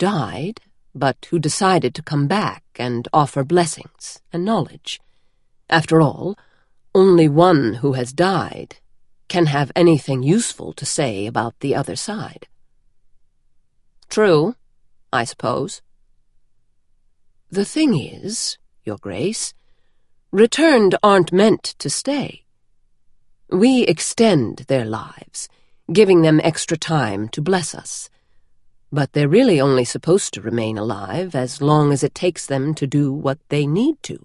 died, but who decided to come back and offer blessings and knowledge. After all, only one who has died can have anything useful to say about the other side. True, I suppose. The thing is, Your Grace, returned aren't meant to stay. We extend their lives, giving them extra time to bless us. But they're really only supposed to remain alive as long as it takes them to do what they need to.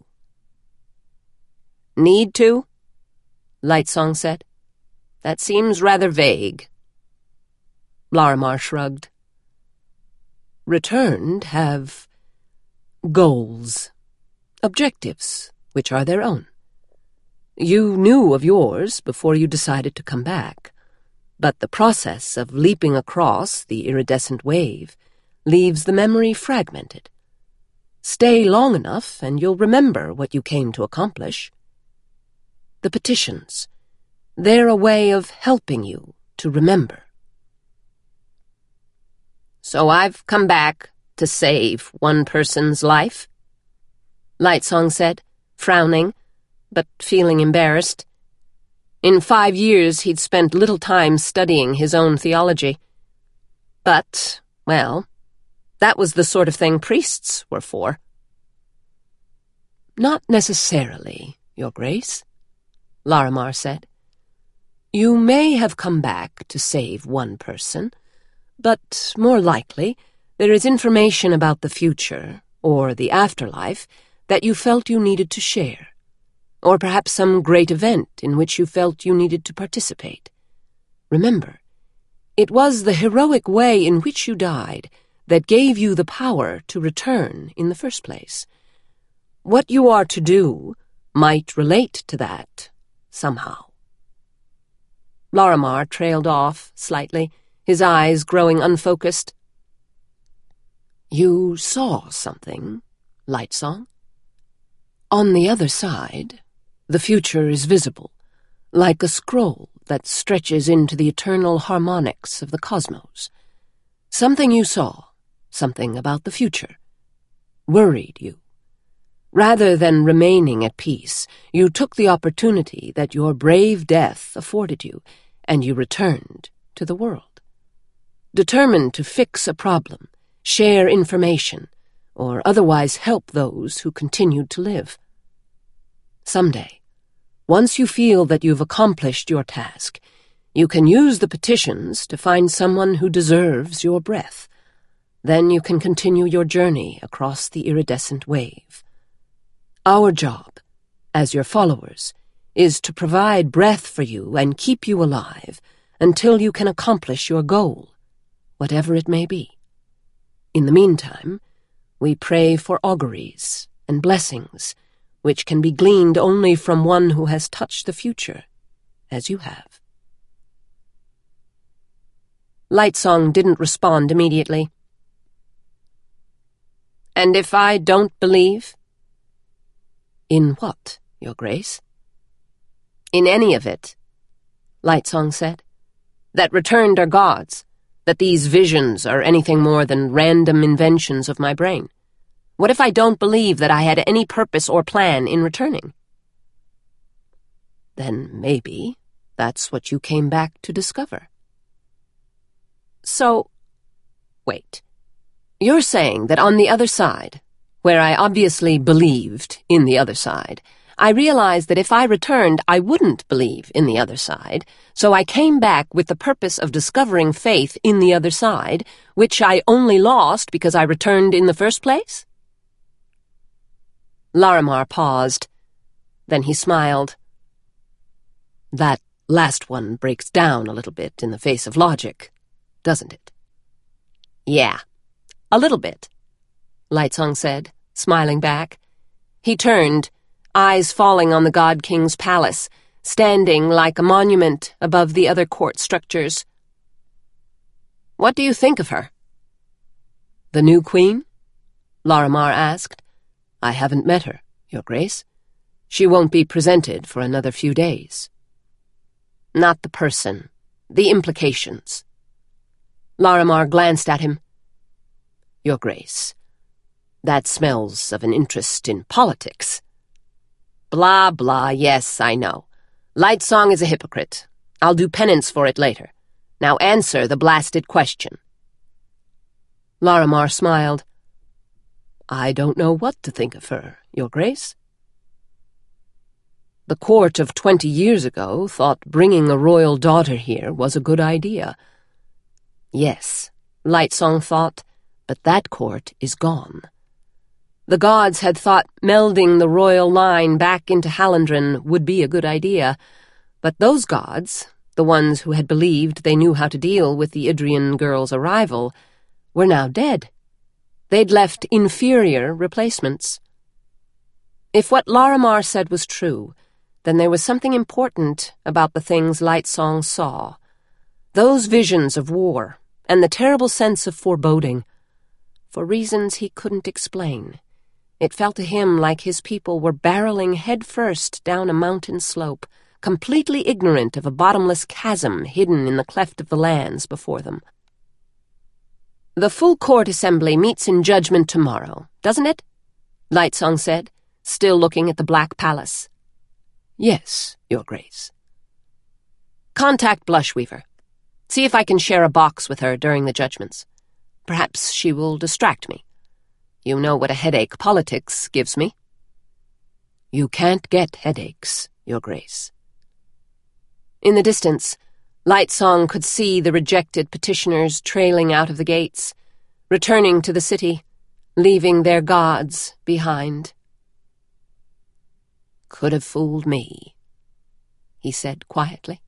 Need to? Lightsong said. That seems rather vague. Larimar shrugged. Returned have goals, objectives, which are their own. You knew of yours before you decided to come back, but the process of leaping across the iridescent wave leaves the memory fragmented. Stay long enough and you'll remember what you came to accomplish. The petitions, they're a way of helping you to remember. So I've come back to save one person's life? Lightsong said, frowning, but feeling embarrassed. In 5 years he'd spent little time studying his own theology. But, well, that was the sort of thing priests were for. Not necessarily, Your Grace, Larimar said. You may have come back to save one person, but more likely there is information about the future, or the afterlife, that you felt you needed to share, or perhaps some great event in which you felt you needed to participate. Remember, it was the heroic way in which you died that gave you the power to return in the first place. What you are to do might relate to that, somehow. Larimar trailed off slightly, his eyes growing unfocused. You saw something, Lightsong? On the other side, the future is visible, like a scroll that stretches into the eternal harmonics of the cosmos. Something you saw, something about the future, worried you. Rather than remaining at peace, you took the opportunity that your brave death afforded you, and you returned to the world. Determined to fix a problem, share information, or otherwise help those who continued to live. Someday, once you feel that you've accomplished your task, you can use the petitions to find someone who deserves your breath. Then you can continue your journey across the iridescent wave. Our job, as your followers, is to provide breath for you and keep you alive until you can accomplish your goal, whatever it may be. In the meantime, we pray for auguries and blessings, which can be gleaned only from one who has touched the future, as you have. Lightsong didn't respond immediately. And if I don't believe? In what, Your Grace? In any of it, Lightsong said. That returned are gods, that these visions are anything more than random inventions of my brain. What if I don't believe that I had any purpose or plan in returning? Then maybe that's what you came back to discover. So, wait. You're saying that on the other side, where I obviously believed in the other side, I realized that if I returned, I wouldn't believe in the other side, so I came back with the purpose of discovering faith in the other side, which I only lost because I returned in the first place? Larimar paused. Then he smiled. That last one breaks down a little bit in the face of logic, doesn't it? Yeah, a little bit, Lightsong said, smiling back. He turned, eyes falling on the God King's palace, standing like a monument above the other court structures. What do you think of her? The new queen? Larimar asked. I haven't met her, Your Grace. She won't be presented for another few days. Not the person, the implications. Larimar glanced at him. Your Grace. That smells of an interest in politics. Blah, blah, yes, I know. Lightsong is a hypocrite. I'll do penance for it later. Now answer the blasted question. Larimar smiled. I don't know what to think of her, Your Grace. The court of 20 years ago thought bringing a royal daughter here was a good idea. Yes, Lightsong thought, but that court is gone. The gods had thought melding the royal line back into Hallandren would be a good idea, but those gods, the ones who had believed they knew how to deal with the Idrian girl's arrival, were now dead. They'd left inferior replacements. If what Larimar said was true, then there was something important about the things Lightsong saw. Those visions of war and the terrible sense of foreboding. For reasons he couldn't explain, it felt to him like his people were barreling headfirst down a mountain slope, completely ignorant of a bottomless chasm hidden in the cleft of the lands before them. The full court assembly meets in judgment tomorrow, doesn't it? Lightsong said, still looking at the Black Palace. Yes, Your Grace. Contact Blushweaver. See if I can share a box with her during the judgments. Perhaps she will distract me. You know what a headache politics gives me. You can't get headaches, Your Grace. In the distance, Lightsong could see the rejected petitioners trailing out of the gates, returning to the city, leaving their gods behind. Could have fooled me, he said quietly.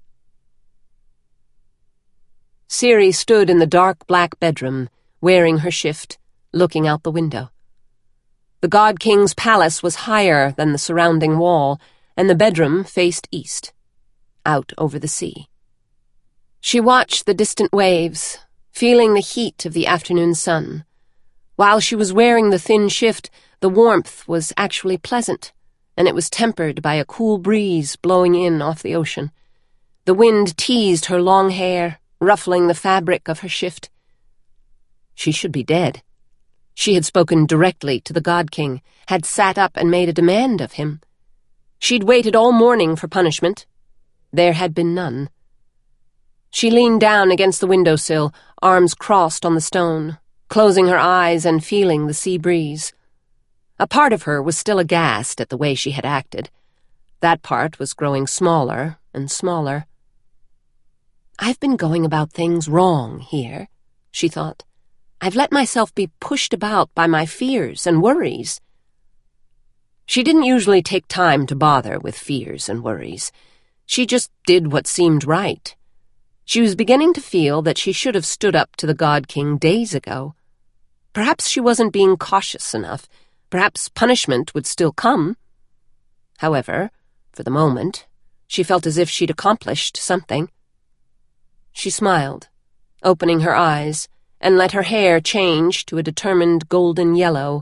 Ciri stood in the dark black bedroom, wearing her shift, looking out the window. The God King's palace was higher than the surrounding wall, and the bedroom faced east, out over the sea. She watched the distant waves, feeling the heat of the afternoon sun. While she was wearing the thin shift, the warmth was actually pleasant, and it was tempered by a cool breeze blowing in off the ocean. The wind teased her long hair, ruffling the fabric of her shift. She should be dead. She had spoken directly to the God King, had sat up and made a demand of him. She'd waited all morning for punishment. There had been none. She leaned down against the windowsill, arms crossed on the stone, closing her eyes and feeling the sea breeze. A part of her was still aghast at the way she had acted. That part was growing smaller and smaller. I've been going about things wrong here, she thought. I've let myself be pushed about by my fears and worries. She didn't usually take time to bother with fears and worries. She just did what seemed right. She was beginning to feel that she should have stood up to the God King days ago. Perhaps she wasn't being cautious enough. Perhaps punishment would still come. However, for the moment, she felt as if she'd accomplished something. She smiled, opening her eyes, and let her hair change to a determined golden yellow.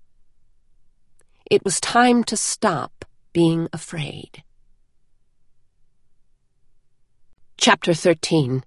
It was time to stop being afraid. Chapter 13.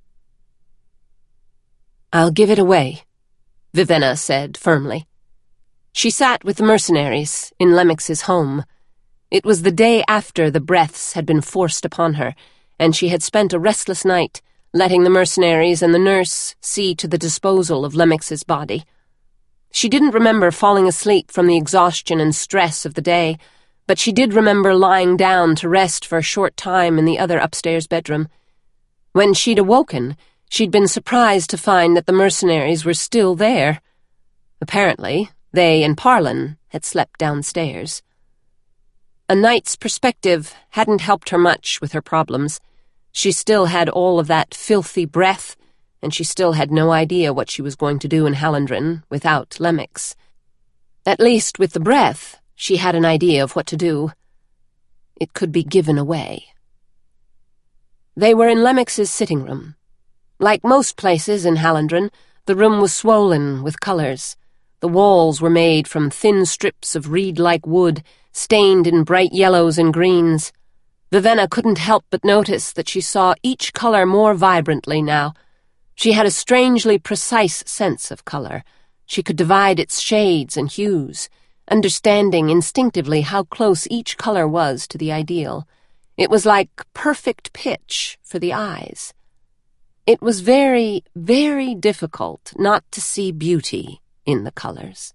I'll give it away, Vivenna said firmly. She sat with the mercenaries in Lemex's home. It was the day after the breaths had been forced upon her, and she had spent a restless night, letting the mercenaries and the nurse see to the disposal of Lemex's body. She didn't remember falling asleep from the exhaustion and stress of the day, but she did remember lying down to rest for a short time in the other upstairs bedroom. When she'd awoken, she'd been surprised to find that the mercenaries were still there. Apparently, they and Parlin had slept downstairs. A night's perspective hadn't helped her much with her problems. She still had all of that filthy breath, and she still had no idea what she was going to do in Hallandren without Lemex. At least with the breath, she had an idea of what to do. It could be given away. They were in Lemex's sitting room. Like most places in Hallandren, the room was swollen with colors. The walls were made from thin strips of reed-like wood, stained in bright yellows and greens. Vivenna couldn't help but notice that she saw each color more vibrantly now. She had a strangely precise sense of color. She could divide its shades and hues, understanding instinctively how close each color was to the ideal. It was like perfect pitch for the eyes. It was very, very difficult not to see beauty in the colors.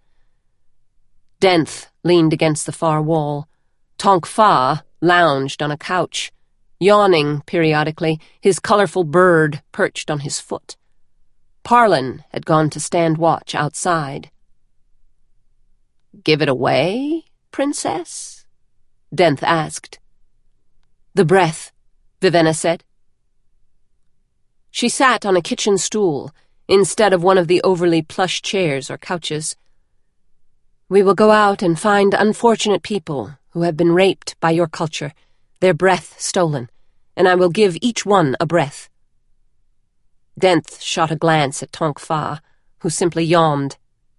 Denth leaned against the far wall. Tonk Fa lounged on a couch, yawning periodically, his colorful bird perched on his foot. Parlin had gone to stand watch outside. "Give it away, Princess?" Denth asked. "The breath," Vivenna said. She sat on a kitchen stool instead of one of the overly plush chairs or couches. "We will go out and find unfortunate people who have been raped by your culture, their breath stolen, and I will give each one a breath." Denth shot a glance at Tonk Fa, who simply yawned.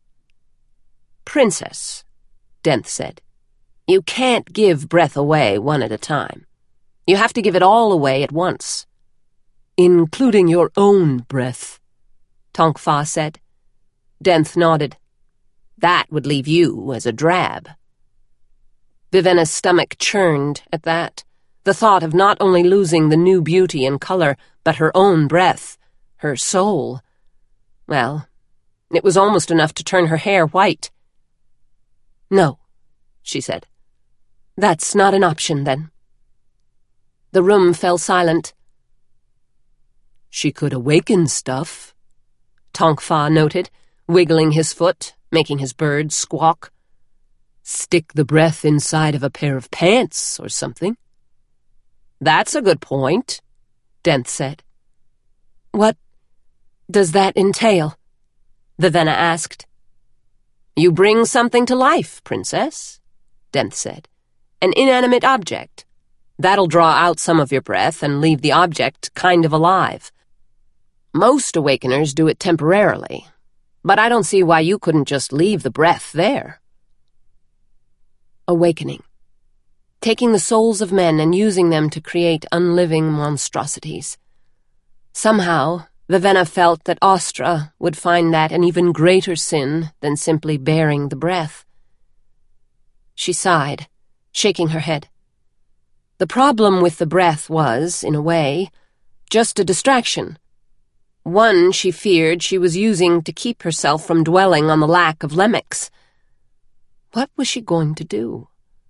"Princess," Denth said, "you can't give breath away one at a time. You have to give it all away at once." "Including your own breath," Tonk Fa said. Denth nodded. "That would leave you as a drab." Vivenna's stomach churned at that, the thought of not only losing the new beauty and color, but her own breath, her soul. Well, it was almost enough to turn her hair white. "No," she said. "That's not an option, then." The room fell silent. "She could awaken stuff," Tonk Fa noted, wiggling his foot, making his bird squawk. "Stick the breath inside of a pair of pants or something." "That's a good point," Denth said. "What does that entail?" Vivenna asked. "You bring something to life, Princess," Denth said. "An inanimate object. That'll draw out some of your breath and leave the object kind of alive. Most awakeners do it temporarily, but I don't see why you couldn't just leave the breath there." Awakening. Taking the souls of men and using them to create unliving monstrosities. Somehow, Vivenna felt that Ostra would find that an even greater sin than simply bearing the breath. She sighed, shaking her head. The problem with the breath was, in a way, just a distraction. One she feared she was using to keep herself from dwelling on the lack of Lemix. What was she going to do?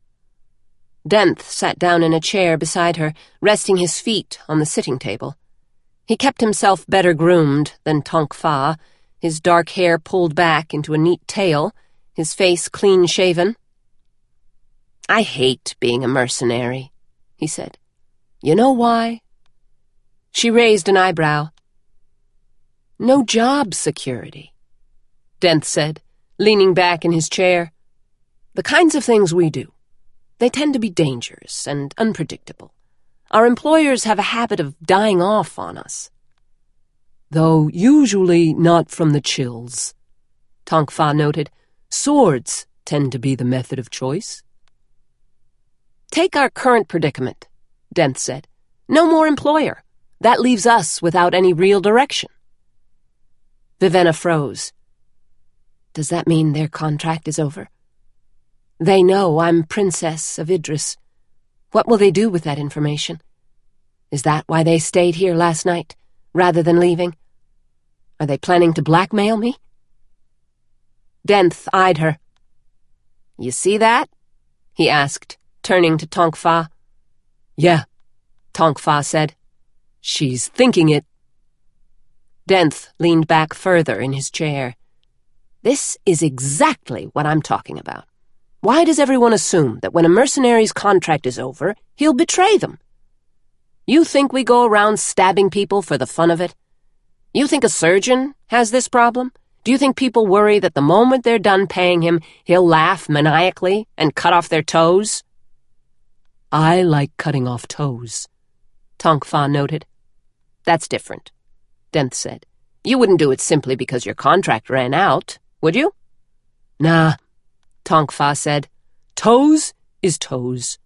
Denth sat down in a chair beside her, resting his feet on the sitting table. He kept himself better groomed than Tonk Fa, his dark hair pulled back into a neat tail, his face clean-shaven. "I hate being a mercenary," he said. "You know why?" She raised an eyebrow. "No job security," Denth said, leaning back in his chair. "The kinds of things we do, they tend to be dangerous and unpredictable. Our employers have a habit of dying off on us." "Though usually not from the chills," Tonk Fa noted. "Swords tend to be the method of choice." "Take our current predicament," Denth said. "No more employer. That leaves us without any real direction." Vivenna froze. "Does that mean their contract is over? They know I'm Princess of Idris. What will they do with that information? Is that why they stayed here last night, rather than leaving? Are they planning to blackmail me?" Denth eyed her. "You see that?" he asked, turning to Tonk Fa. "Yeah," Tonk Fa said. "She's thinking it." Denth leaned back further in his chair. "This is exactly what I'm talking about. Why does everyone assume that when a mercenary's contract is over, he'll betray them? You think we go around stabbing people for the fun of it? You think a surgeon has this problem? Do you think people worry that the moment they're done paying him, he'll laugh maniacally and cut off their toes?" "I like cutting off toes," Tonk Fa noted. "That's different," Denth said. "You wouldn't do it simply because your contract ran out, would you?" "Nah," Tonk Fa said. "Toes is toes."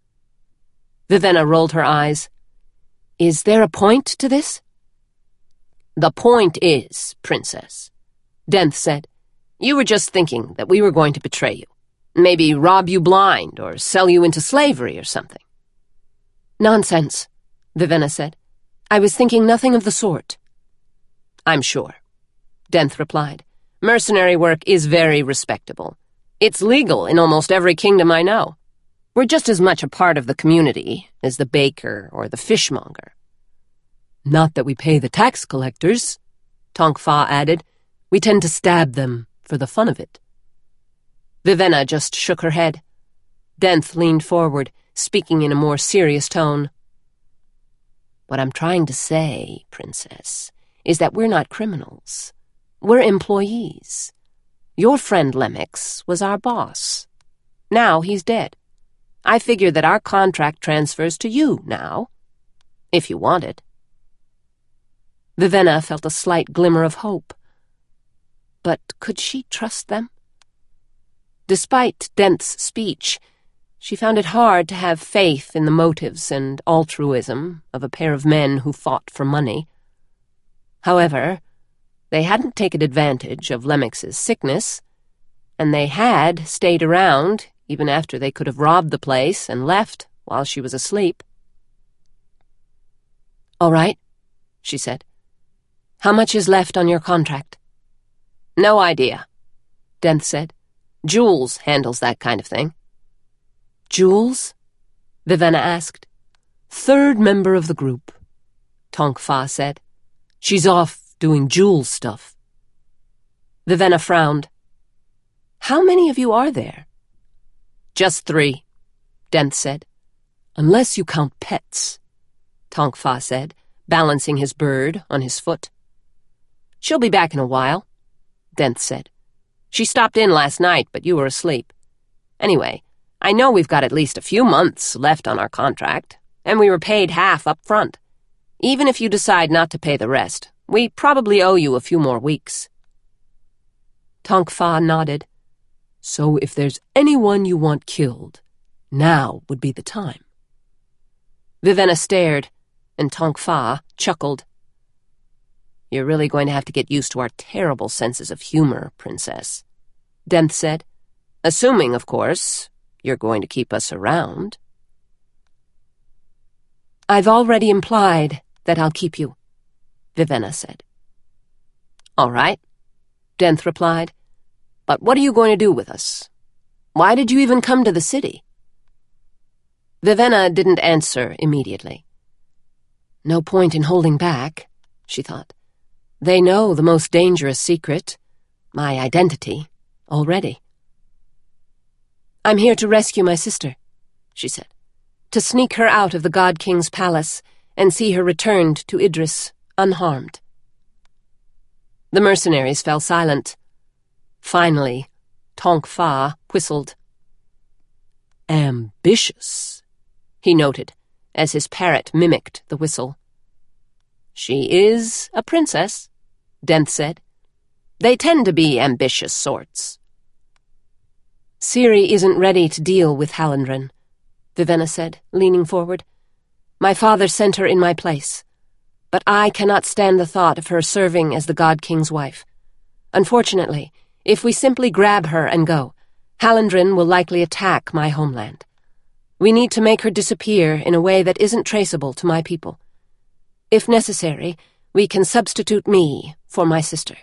Vivenna rolled her eyes. "Is there a point to this?" "The point is, Princess," Denth said, You were just thinking that we were going to betray you. Maybe rob you blind or sell you into slavery or something." "Nonsense," Vivenna said. "I was thinking nothing of the sort." "I'm sure," Denth replied. "Mercenary work is very respectable. It's legal in almost every kingdom I know. We're just as much a part of the community as the baker or the fishmonger." "Not that we pay the tax collectors," Tonk Fa added. "We tend to stab them for the fun of it." Vivenna just shook her head. Denth leaned forward, speaking in a more serious tone. "What I'm trying to say, Princess, is that we're not criminals. We're employees. Your friend Lemix was our boss. Now he's dead. I figure that our contract transfers to you now, if you want it." Vivenna felt a slight glimmer of hope. But could she trust them? Despite Denth's speech, she found it hard to have faith in the motives and altruism of a pair of men who fought for money. However, they hadn't taken advantage of Lemix's sickness, and they had stayed around even after they could have robbed the place and left while she was asleep. "All right," she said. "How much is left on your contract?" "No idea," Denth said. "Jules handles that kind of thing." "Jules?" Vivenna asked. "Third member of the group," Tonk Fa said. "She's off doing Jules stuff." Vivenna frowned. "How many of you are there?" "Just 3, Denth said. "Unless you count pets," Tonk Fa said, balancing his bird on his foot. "She'll be back in a while," Denth said. "She stopped in last night, but you were asleep. Anyway, I know we've got at least a few months left on our contract, and we were paid half up front. Even if you decide not to pay the rest, we probably owe you a few more weeks." Tonk Fa nodded. "So if there's anyone you want killed, now would be the time." Vivenna stared, and Tonk Fa chuckled. "You're really going to have to get used to our terrible senses of humor, Princess," Denth said. "Assuming, of course, you're going to keep us around." "I've already implied that I'll keep you," Vivenna said. "All right," Denth replied. "But what are you going to do with us? Why did you even come to the city?" Vivenna didn't answer immediately. No point in holding back, she thought. They know the most dangerous secret, my identity, already. "I'm here to rescue my sister," she said. "To sneak her out of the God King's palace and see her returned to Idris unharmed." The mercenaries fell silent. Finally, Tonk Fa whistled. "Ambitious," he noted, as his parrot mimicked the whistle. "She is a princess," Denth said. "They tend to be ambitious sorts." "Ciri isn't ready to deal with Hallandren," Vivenna said, leaning forward. "My father sent her in my place, but I cannot stand the thought of her serving as the God King's wife. Unfortunately, if we simply grab her and go, Hallandren will likely attack my homeland. We need to make her disappear in a way that isn't traceable to my people. If necessary, we can substitute me for my sister."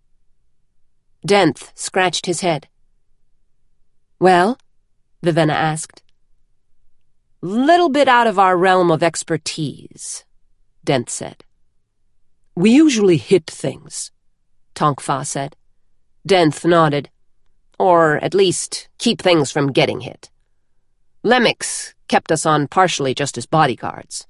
Denth scratched his head. "Well?" Vivenna asked. "Little bit out of our realm of expertise," Denth said. "We usually hit things," Tonk Fa said. Denth nodded. "Or at least keep things from getting hit. Lemix kept us on partially just as bodyguards."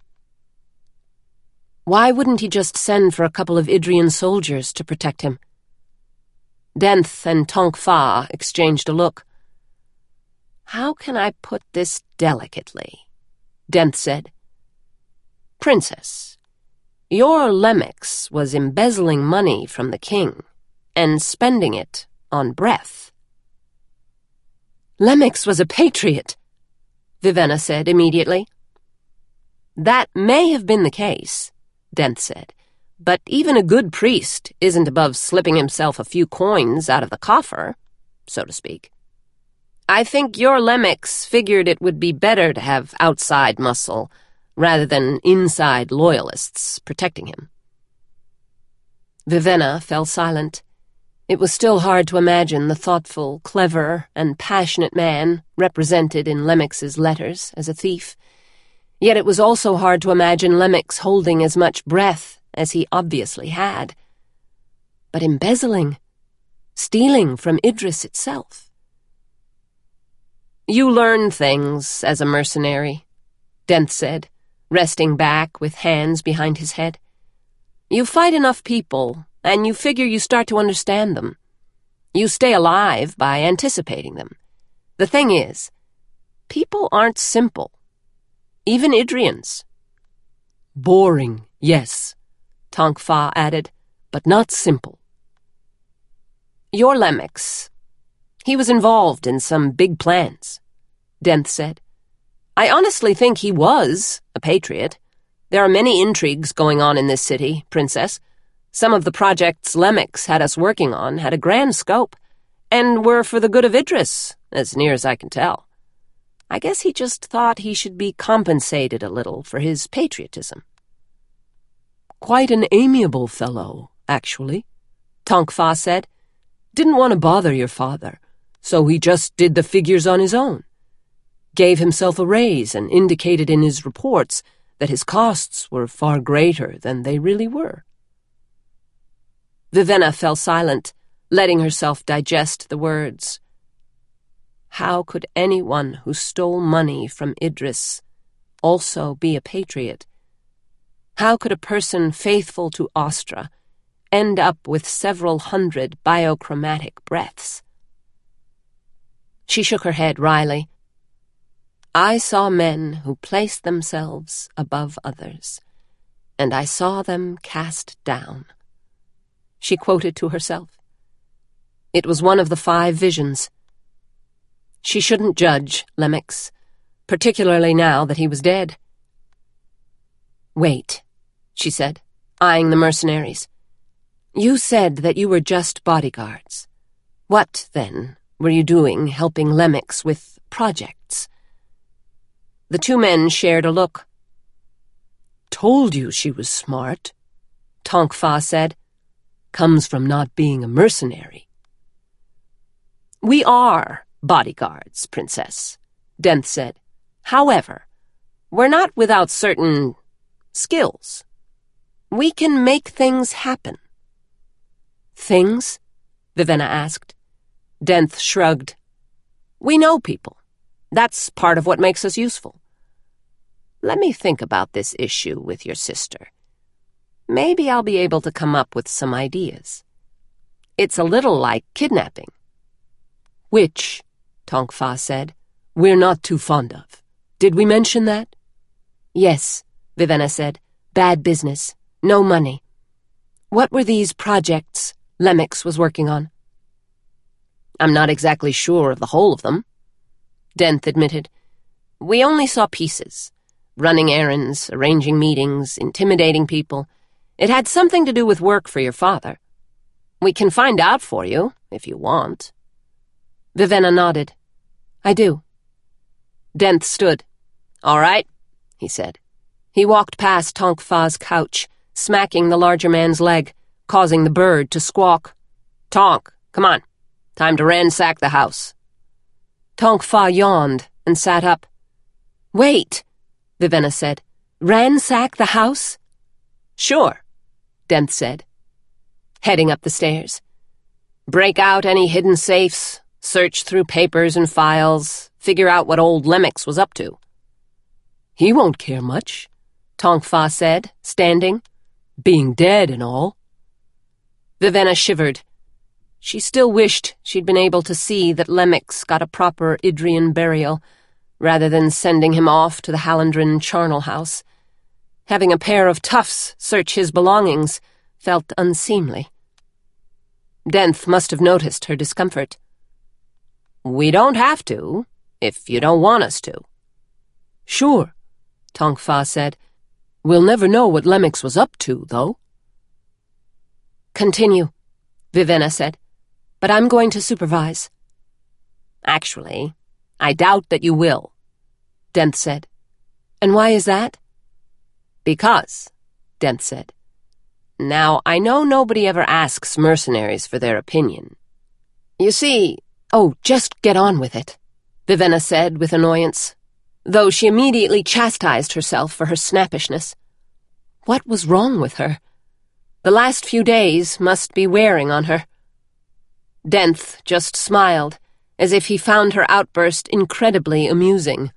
"Why wouldn't he just send for a couple of Idrian soldiers to protect him?" Denth and Tonk Fa exchanged a look. "How can I put this delicately?" Denth said. "Princess, your Lemix was embezzling money from the king and spending it on breath." "Lemix was a patriot," Vivenna said immediately. "That may have been the case," Denth said, But even a good priest isn't above slipping himself a few coins out of the coffer, so to speak. I think your Lemix figured it would be better to have outside muscle rather than inside loyalists protecting him. Vivenna fell silent. It was still hard to imagine the thoughtful, clever, and passionate man represented in Lemix's letters as a thief. Yet it was also hard to imagine Lemix holding as much breath as he obviously had. But embezzling, stealing from Idris itself. "You learn things as a mercenary," Denth said, resting back with hands behind his head. "You fight enough people, and you figure you start to understand them. You stay alive by anticipating them. The thing is, people aren't simple. Even Idrians." "Boring, yes," Tonk Fa added, "but not simple." "Your Lemix. He was involved in some big plans," Denth said. "I honestly think he was a patriot. There are many intrigues going on in this city, Princess. Some of the projects Lemix had us working on had a grand scope, and were for the good of Idris, as near as I can tell. I guess he just thought he should be compensated a little for his patriotism." "Quite an amiable fellow, actually," Tonk Fa said. "Didn't want to bother your father, so he just did the figures on his own. Gave himself a raise and indicated in his reports that his costs were far greater than they really were." Vivenna fell silent, letting herself digest the words. How could anyone who stole money from Idris also be a patriot? How could a person faithful to Astra end up with several hundred biochromatic breaths? She shook her head wryly. "I saw men who placed themselves above others, and I saw them cast down," she quoted to herself. It was one of the 5 visions. She shouldn't judge Lemix, particularly now that he was dead. "Wait," she said, eyeing the mercenaries. "You said that you were just bodyguards. What, then, were you doing helping Lemix with projects?" The 2 men shared a look. "Told you she was smart," Tonk Fa said. "Comes from not being a mercenary." "We are bodyguards, Princess," Denth said. "However, we're not without certain skills. We can make things happen." "Things?" Vivenna asked. Denth shrugged. "We know people. That's part of what makes us useful. Let me think about this issue with your sister. Maybe I'll be able to come up with some ideas. It's a little like kidnapping." "Which," Tonk Fa said, "we're not too fond of. Did we mention that?" "Yes," Vivenna said. "Bad business. No money. What were these projects Lemix was working on?" "I'm not exactly sure of the whole of them," Denth admitted. "We only saw pieces. Running errands, arranging meetings, intimidating people. It had something to do with work for your father. We can find out for you, if you want." Vivenna nodded. "I do." Denth stood. "All right," he said. He walked past Tonk Fa's couch, smacking the larger man's leg, causing the bird to squawk. "Tonk, come on. Time to ransack the house." Tonk Fa yawned and sat up. "Wait," Vivenna said. "Ransack the house?" "Sure," Denth said, heading up the stairs. "Break out any hidden safes, search through papers and files, figure out what old Lemix was up to." "He won't care much," Tonk Fa said, standing. "Being dead and all." Vivenna shivered. She still wished she'd been able to see that Lemix got a proper Idrian burial, rather than sending him off to the Hallandren charnel house. Having a pair of toughs search his belongings felt unseemly. Denth must have noticed her discomfort. "We don't have to, if you don't want us to." "Sure," Tonk Fa said. "We'll never know what Lemix was up to, though." "Continue," Vivenna said, "but I'm going to supervise." "Actually, I doubt that you will," Denth said. "And why is that?" "Because," Denth said. "Now, I know nobody ever asks mercenaries for their opinion. You see—" "Oh, just get on with it," Vivenna said with annoyance, though she immediately chastised herself for her snappishness. What was wrong with her? The last few days must be wearing on her. Denth just smiled, as if he found her outburst incredibly amusing.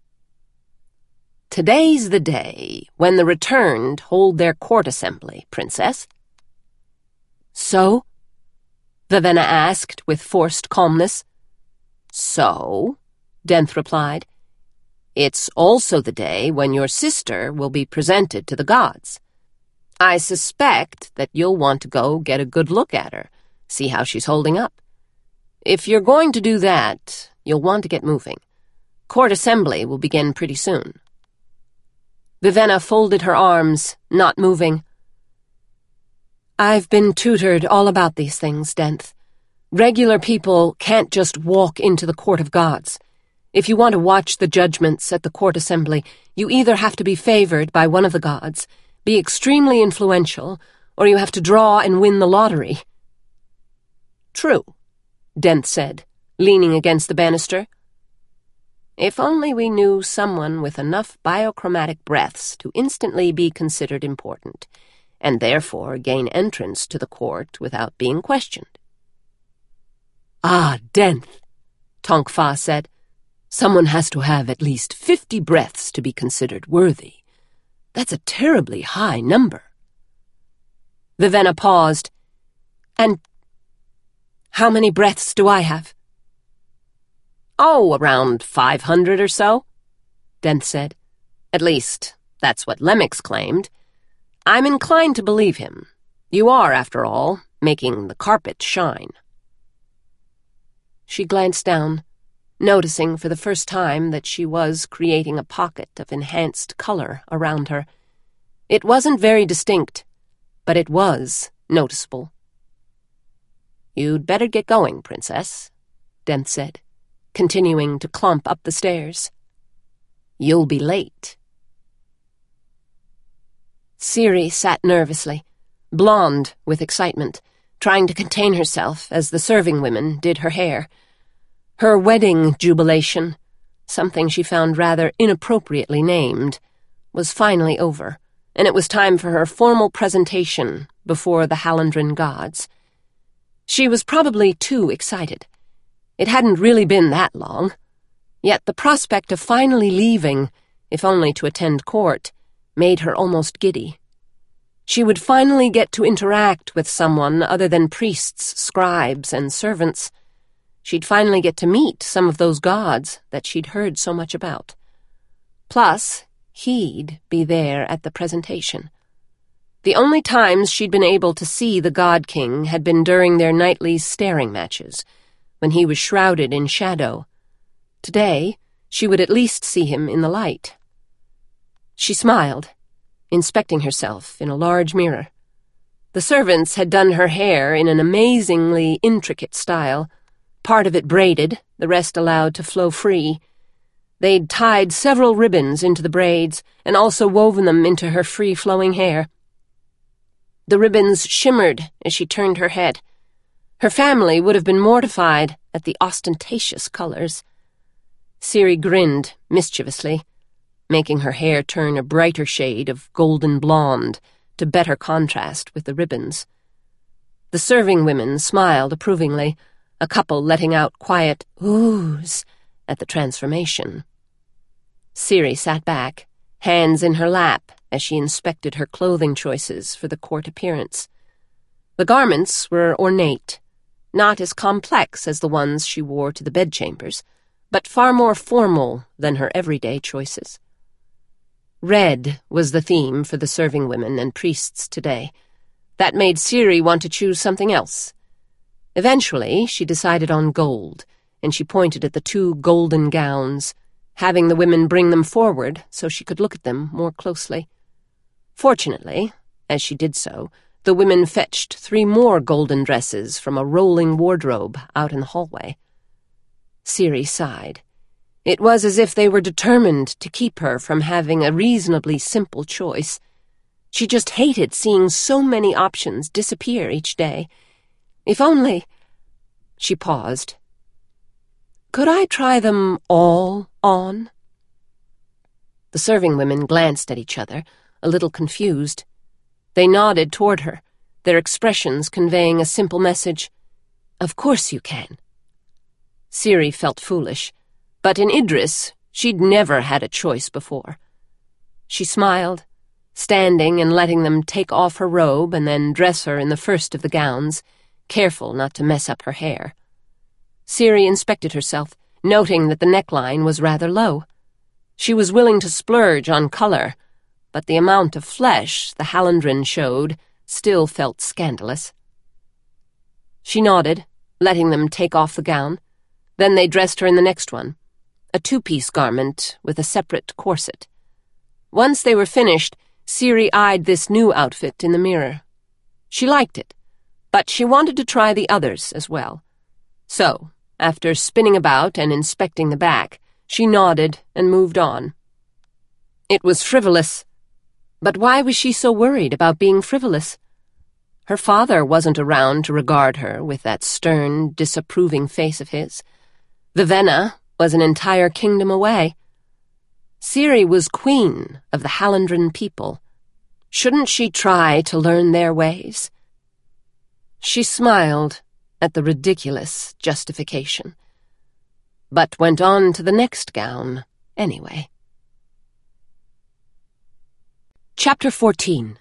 "Today's the day when the returned hold their court assembly, Princess." "So?" Vivenna asked with forced calmness. "So," Denth replied, "it's also the day when your sister will be presented to the gods. I suspect that you'll want to go get a good look at her, see how she's holding up. If you're going to do that, you'll want to get moving. Court assembly will begin pretty soon." Vivenna folded her arms, not moving. "I've been tutored all about these things, Denth. Regular people can't just walk into the court of gods. If you want to watch the judgments at the court assembly, you either have to be favored by one of the gods, be extremely influential, or you have to draw and win the lottery." "True," Denth said, leaning against the banister. "If only we knew someone with enough biochromatic breaths to instantly be considered important, and therefore gain entrance to the court without being questioned." "Ah, Denth," Tonkfa said. "Someone has to have at least 50 breaths to be considered worthy. That's a terribly high number." Vivenna paused. "And how many breaths do I have?" "Oh, around 500 or so," Denth said. "At least, that's what Lemix claimed. I'm inclined to believe him. You are, after all, making the carpet shine." She glanced down, noticing for the first time that she was creating a pocket of enhanced color around her. It wasn't very distinct, but it was noticeable. "You'd better get going, Princess," Denth said, continuing to clump up the stairs. "You'll be late." Ciri sat nervously, blonde with excitement, trying to contain herself as the serving women did her hair. Her wedding jubilation, something she found rather inappropriately named, was finally over, and it was time for her formal presentation before the Hallandren gods. She was probably too excited. It hadn't really been that long. Yet the prospect of finally leaving, if only to attend court, made her almost giddy. She would finally get to interact with someone other than priests, scribes, and servants. She'd finally get to meet some of those gods that she'd heard so much about. Plus, he'd be there at the presentation. The only times she'd been able to see the God King had been during their nightly staring matches, when he was shrouded in shadow. Today, she would at least see him in the light. She smiled, inspecting herself in a large mirror. The servants had done her hair in an amazingly intricate style, part of it braided, the rest allowed to flow free. They'd tied several ribbons into the braids and also woven them into her free-flowing hair. The ribbons shimmered as she turned her head. Her family would have been mortified at the ostentatious colors. Ciri grinned mischievously, making her hair turn a brighter shade of golden blonde to better contrast with the ribbons. The serving women smiled approvingly, a couple letting out quiet oohs at the transformation. Ciri sat back, hands in her lap, as she inspected her clothing choices for the court appearance. The garments were ornate, not as complex as the ones she wore to the bedchambers, but far more formal than her everyday choices. Red was the theme for the serving women and priests today. That made Ciri want to choose something else. Eventually, she decided on gold, and she pointed at the 2 golden gowns, having the women bring them forward so she could look at them more closely. Fortunately, as she did so, the women fetched 3 more golden dresses from a rolling wardrobe out in the hallway. Ciri sighed. It was as if they were determined to keep her from having a reasonably simple choice. She just hated seeing so many options disappear each day. If only— She paused. Could I try them all on? The serving women glanced at each other, a little confused. They nodded toward her, their expressions conveying a simple message. Of course you can. Ciri felt foolish, but in Idris, she'd never had a choice before. She smiled, standing and letting them take off her robe and then dress her in the first of the gowns, careful not to mess up her hair. Ciri inspected herself, noting that the neckline was rather low. She was willing to splurge on color, but the amount of flesh the Hallandren showed still felt scandalous. She nodded, letting them take off the gown. Then they dressed her in the next one, a 2-piece garment with a separate corset. Once they were finished, Ciri eyed this new outfit in the mirror. She liked it, but she wanted to try the others as well. So, after spinning about and inspecting the back, she nodded and moved on. It was frivolous. But why was she so worried about being frivolous? Her father wasn't around to regard her with that stern, disapproving face of his. Vivenna was an entire kingdom away. Ciri was queen of the Hallandren people. Shouldn't she try to learn their ways? She smiled at the ridiculous justification, but went on to the next gown anyway. Chapter 14.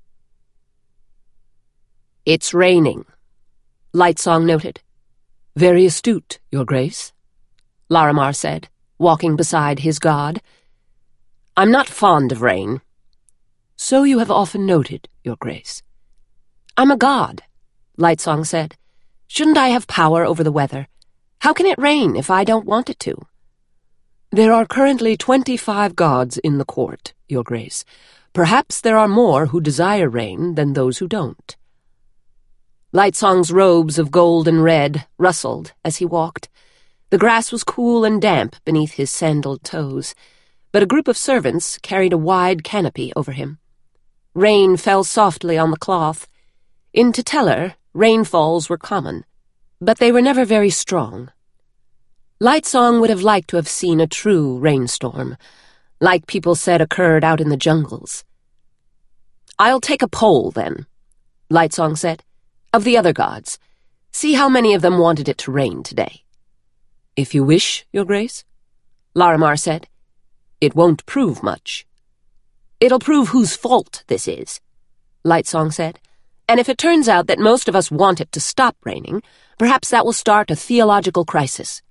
It's raining, Lightsong noted. Very astute, Your Grace, Laramar said, walking beside his god. I'm not fond of rain. So you have often noted, Your Grace. I'm a god, Lightsong said. Shouldn't I have power over the weather? How can it rain if I don't want it to? There are currently 25 gods in the court, Your Grace. Perhaps there are more who desire rain than those who don't. Lightsong's robes of gold and red rustled as he walked. The grass was cool and damp beneath his sandaled toes, but a group of servants carried a wide canopy over him. Rain fell softly on the cloth. In Teteller, rainfalls were common, but they were never very strong. Lightsong would have liked to have seen a true rainstorm, like people said occurred out in the jungles. I'll take a poll, then, Lightsong said, of the other gods. See how many of them wanted it to rain today. If you wish, Your Grace, Laramar said. It won't prove much. It'll prove whose fault this is, Lightsong said. And if it turns out that most of us want it to stop raining, perhaps that will start a theological crisis.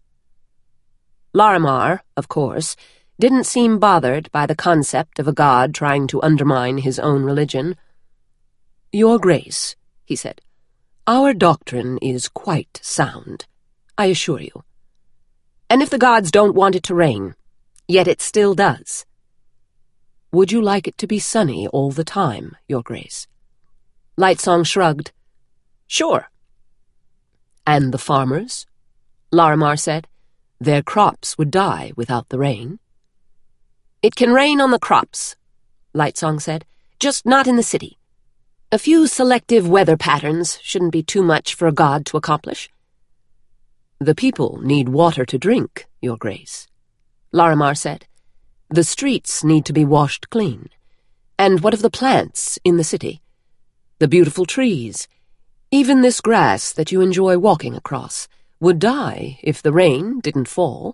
Laramar, of course, didn't seem bothered by the concept of a god trying to undermine his own religion. Your Grace, he said, our doctrine is quite sound, I assure you. And if the gods don't want it to rain, yet it still does, would you like it to be sunny all the time, Your Grace? Lightsong shrugged. Sure. And the farmers? Laramar said. Their crops would die without the rain. It can rain on the crops, Lightsong said, just not in the city. A few selective weather patterns shouldn't be too much for a god to accomplish. The people need water to drink, Your Grace, Laramar said. The streets need to be washed clean. And what of the plants in the city? The beautiful trees, even this grass that you enjoy walking across, would die if the rain didn't fall.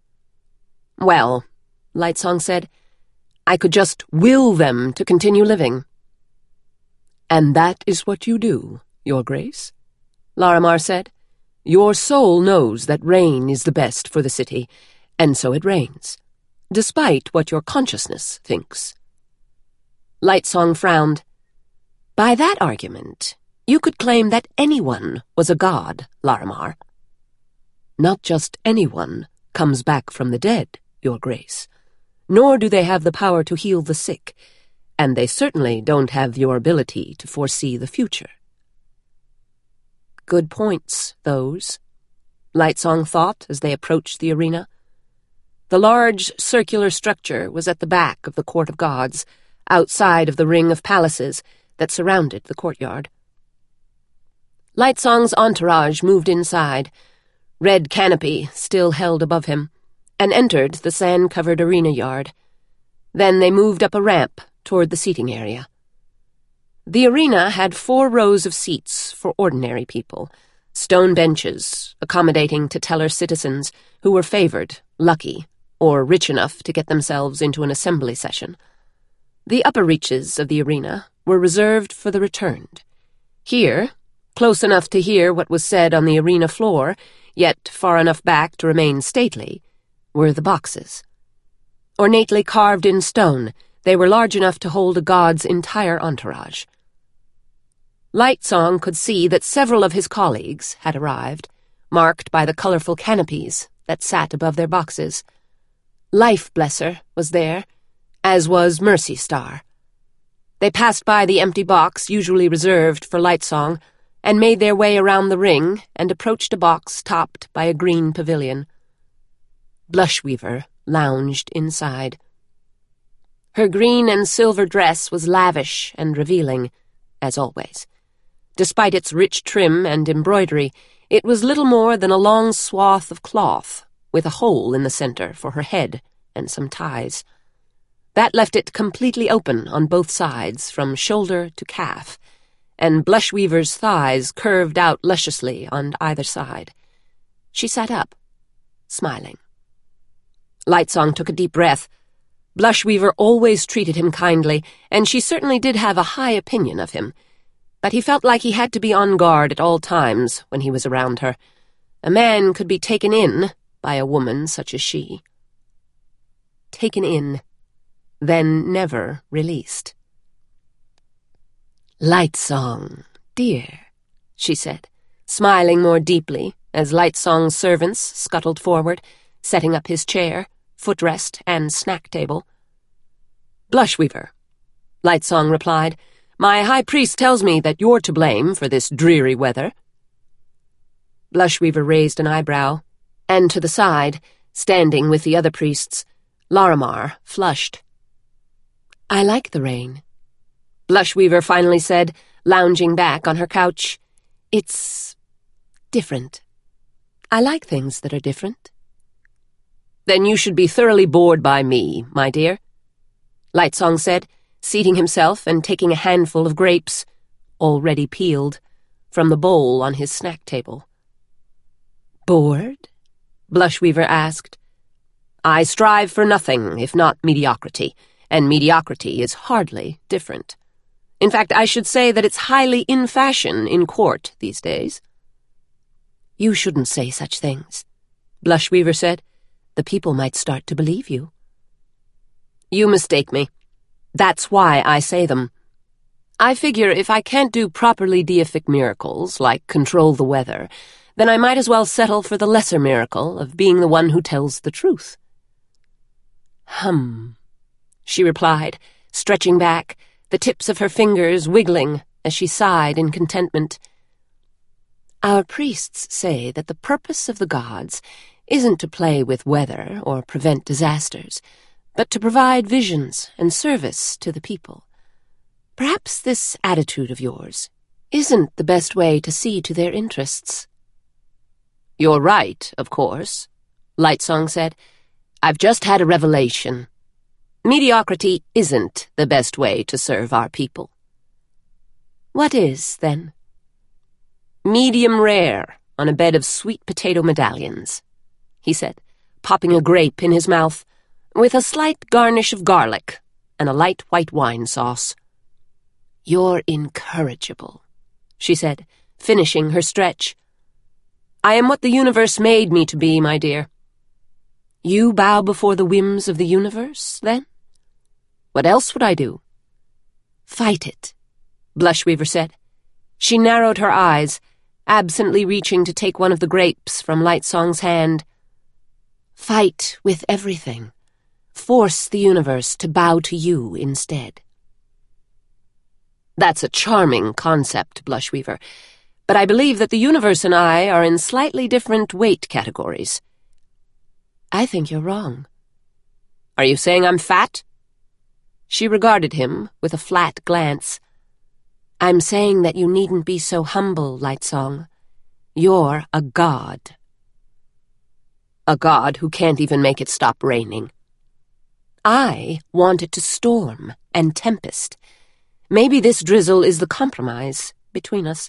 Well, Lightsong said, I could just will them to continue living. And that is what you do, Your Grace, Laramar said. Your soul knows that rain is the best for the city, and so it rains, despite what your consciousness thinks. Lightsong frowned. By that argument, you could claim that anyone was a god, Laramar. Not just anyone comes back from the dead, Your Grace, nor do they have the power to heal the sick, And they certainly don't have your ability to foresee the future. Good points, those, Lightsong thought as they approached the arena. The large circular structure was at the back of the Court of Gods, outside of the ring of palaces that surrounded the courtyard. Lightsong's entourage moved inside, red canopy still held above him, and entered the sand-covered arena yard. Then they moved up a ramp toward the seating area. The arena had 4 rows of seats for ordinary people, stone benches accommodating Tutelar citizens who were favored, lucky, or rich enough to get themselves into an assembly session. The upper reaches of the arena were reserved for the returned. Here, close enough to hear what was said on the arena floor, yet far enough back to remain stately, were the boxes. Ornately carved in stone, they were large enough to hold a god's entire entourage. Lightsong could see that several of his colleagues had arrived, marked by the colorful canopies that sat above their boxes. Life Blesser was there, as was Mercy Star. They passed by the empty box usually reserved for Lightsong and made their way around the ring and approached a box topped by a green pavilion. Blushweaver lounged inside. Her green and silver dress was lavish and revealing, as always. Despite its rich trim and embroidery, it was little more than a long swath of cloth, with a hole in the center for her head and some ties. That left it completely open on both sides, from shoulder to calf, and Blushweaver's thighs curved out lusciously on either side. She sat up, smiling. Lightsong took a deep breath. Blushweaver always treated him kindly, and she certainly did have a high opinion of him. But he felt like he had to be on guard at all times when he was around her. A man could be taken in by a woman such as she. Taken in, then never released. "Lightsong, dear," she said, smiling more deeply as Lightsong's servants scuttled forward, setting up his chair, footrest, and snack table. "Blushweaver," Lightsong replied, "my high priest tells me that you're to blame for this dreary weather." Blushweaver raised an eyebrow, and to the side, standing with the other priests, Larimar flushed. "I like the rain," Blushweaver finally said, lounging back on her couch. "It's different. I like things that are different." "Then you should be thoroughly bored by me, my dear," Lightsong said, seating himself and taking a handful of grapes, already peeled, from the bowl on his snack table. "Bored?" Blushweaver asked. "I strive for nothing if not mediocrity, and mediocrity is hardly different. In fact, I should say that it's highly in fashion in court these days." "You shouldn't say such things," Blushweaver said. "The people might start to believe you." "You mistake me. That's why I say them. I figure if I can't do properly deific miracles, like control the weather, then I might as well settle for the lesser miracle of being the one who tells the truth." She replied, stretching back, the tips of her fingers wiggling as she sighed in contentment. "Our priests say that the purpose of the gods isn't to play with weather or prevent disasters, but to provide visions and service to the people. Perhaps this attitude of yours isn't the best way to see to their interests." "You're right, of course," Lightsong said. "I've just had a revelation. Mediocrity isn't the best way to serve our people." "What is, then?" "Medium rare on a bed of sweet potato medallions," he said, popping a grape in his mouth, "with a slight garnish of garlic and a light white wine sauce." "You're incorrigible," she said, finishing her stretch. "I am what the universe made me to be, my dear." "You bow before the whims of the universe, then?" "What else would I do?" "Fight it," Blushweaver said. She narrowed her eyes, absently reaching to take one of the grapes from Lightsong's hand. "Fight with everything. Force the universe to bow to you instead." That's a charming concept, Blushweaver, but I believe that the universe and I are in slightly different weight categories. I think you're wrong. Are you saying I'm fat? She regarded him with a flat glance. I'm saying that you needn't be so humble, Lightsong. You're a god. A god who can't even make it stop raining. I want it to storm and tempest. Maybe this drizzle is the compromise between us.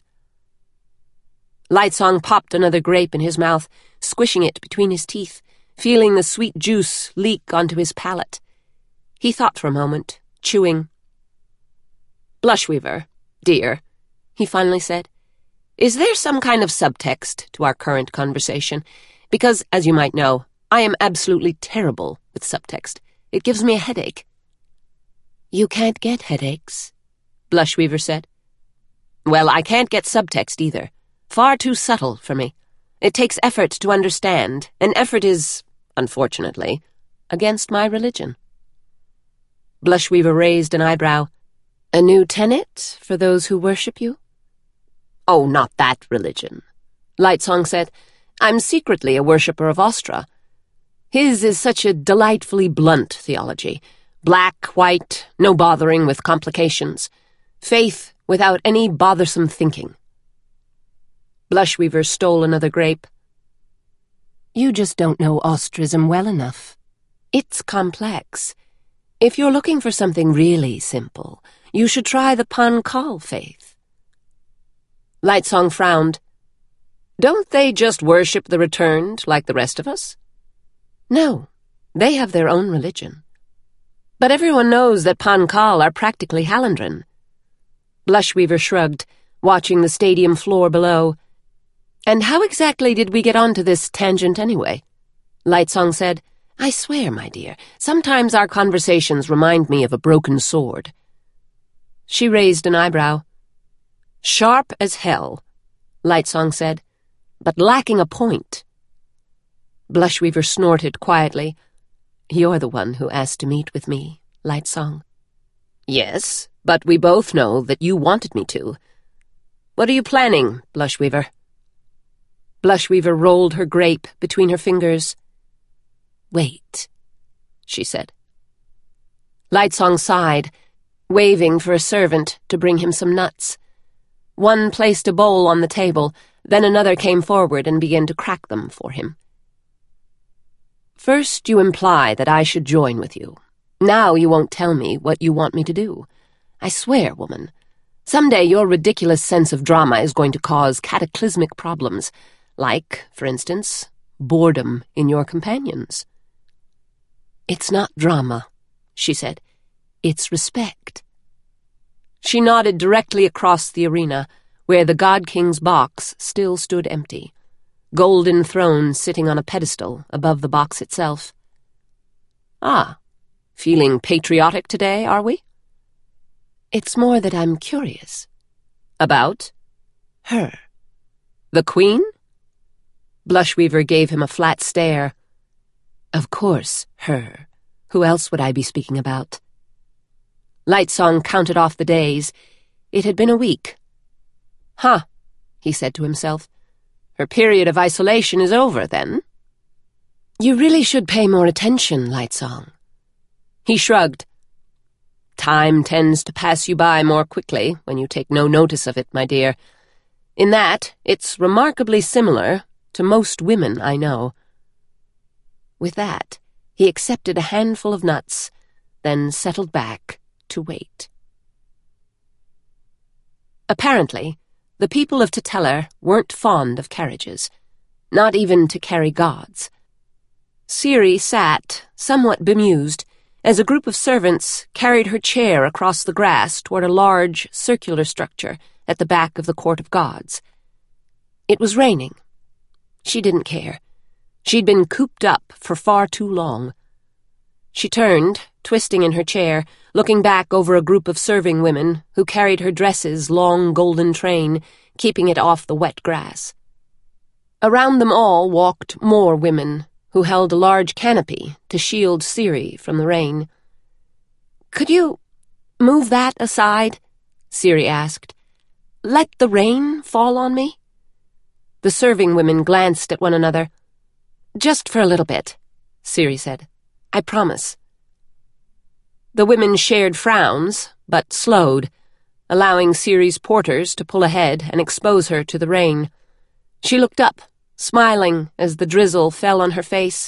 Lightsong popped another grape in his mouth, squishing it between his teeth, feeling the sweet juice leak onto his palate. He thought for a moment, chewing. Blushweaver, dear, he finally said, is there some kind of subtext to our current conversation? Because, as you might know, I am absolutely terrible with subtext. It gives me a headache. You can't get headaches, Blushweaver said. Well, I can't get subtext either. Far too subtle for me. It takes effort to understand, and effort is, unfortunately, against my religion. Blushweaver raised an eyebrow. A new tenet for those who worship you? Oh, not that religion, Lightsong said. I'm secretly a worshipper of Astra. His is such a delightfully blunt theology. Black, white, no bothering with complications. Faith without any bothersome thinking. Blushweaver stole another grape. You just don't know Astrism well enough. It's complex. If you're looking for something really simple, you should try the Pankal faith. Lightsong frowned. Don't they just worship the returned like the rest of us? No, they have their own religion. But everyone knows that Pankal are practically Hallandren. Blushweaver shrugged, watching the stadium floor below. And how exactly did we get onto this tangent anyway? Lightsong said, I swear, my dear, sometimes our conversations remind me of a broken sword. She raised an eyebrow. Sharp as hell, Lightsong said, but lacking a point. Blushweaver snorted quietly. You're the one who asked to meet with me, Lightsong. Yes, but we both know that you wanted me to. What are you planning, Blushweaver? Blushweaver rolled her grape between her fingers. Wait, she said. Lightsong sighed, waving for a servant to bring him some nuts. One placed a bowl on the table, then another came forward and began to crack them for him. First you imply that I should join with you. Now you won't tell me what you want me to do. I swear, woman, someday your ridiculous sense of drama is going to cause cataclysmic problems, like, for instance, boredom in your companions. It's not drama, she said. It's respect. She nodded directly across the arena, where the God King's box still stood empty, golden throne sitting on a pedestal above the box itself. Ah, feeling patriotic today, are we? It's more that I'm curious. About? Her. The Queen? Blushweaver gave him a flat stare. Of course, her. Who else would I be speaking about? Lightsong counted off the days. It had been a week. Huh, he said to himself. Her period of isolation is over, then. You really should pay more attention, Lightsong. He shrugged. Time tends to pass you by more quickly when you take no notice of it, my dear. In that, it's remarkably similar to most women I know. With that, he accepted a handful of nuts, then settled back to wait. Apparently, the people of Tutelar weren't fond of carriages, not even to carry gods. Ciri sat, somewhat bemused, as a group of servants carried her chair across the grass toward a large, circular structure at the back of the Court of Gods. It was raining. She didn't care. She'd been cooped up for far too long. She turned, twisting in her chair, looking back over a group of serving women who carried her dress's long golden train, keeping it off the wet grass. Around them all walked more women, who held a large canopy to shield Ciri from the rain. "Could you move that aside?" Ciri asked. "Let the rain fall on me?" The serving women glanced at one another. "Just for a little bit," Ciri said. "I promise." The women shared frowns, but slowed, allowing Ciri's porters to pull ahead and expose her to the rain. She looked up, smiling as the drizzle fell on her face.